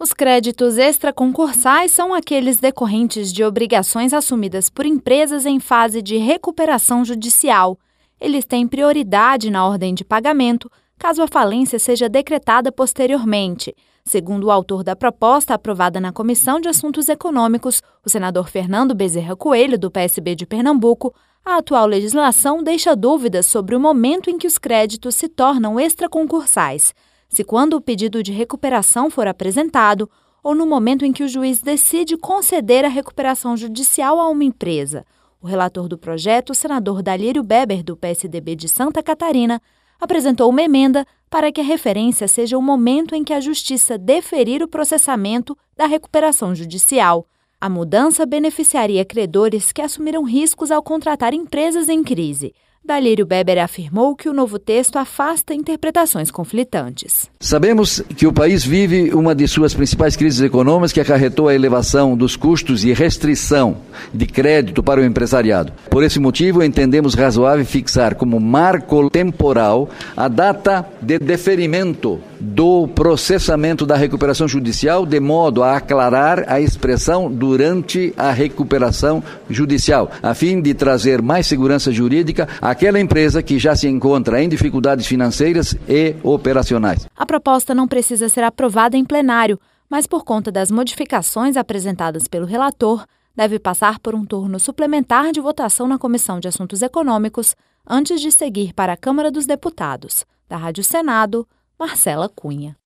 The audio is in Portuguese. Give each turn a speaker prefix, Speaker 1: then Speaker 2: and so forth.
Speaker 1: Os créditos extraconcursais são aqueles decorrentes de obrigações assumidas por empresas em fase de recuperação judicial. Eles têm prioridade na ordem de pagamento, caso a falência seja decretada posteriormente. Segundo o autor da proposta aprovada na Comissão de Assuntos Econômicos, o senador Fernando Bezerra Coelho, do PSB de Pernambuco, a atual legislação deixa dúvidas sobre o momento em que os créditos se tornam extraconcursais. Se quando o pedido de recuperação for apresentado ou no momento em que o juiz decide conceder a recuperação judicial a uma empresa. O relator do projeto, o senador Dalírio Beber, do PSDB de Santa Catarina, apresentou uma emenda para que a referência seja o momento em que a Justiça deferir o processamento da recuperação judicial. A mudança beneficiaria credores que assumiram riscos ao contratar empresas em crise. Dalírio Beber afirmou que o novo texto afasta interpretações conflitantes.
Speaker 2: Sabemos que o país vive uma de suas principais crises econômicas que acarretou a elevação dos custos e restrição de crédito para o empresariado. Por esse motivo, entendemos razoável fixar como marco temporal a data de deferimento do processamento da recuperação judicial, de modo a aclarar a expressão durante a recuperação judicial, a fim de trazer mais segurança jurídica àquela empresa que já se encontra em dificuldades financeiras e operacionais.
Speaker 1: A proposta não precisa ser aprovada em plenário, mas por conta das modificações apresentadas pelo relator, deve passar por um turno suplementar de votação na Comissão de Assuntos Econômicos antes de seguir para a Câmara dos Deputados. Da Rádio Senado, Marcela Cunha.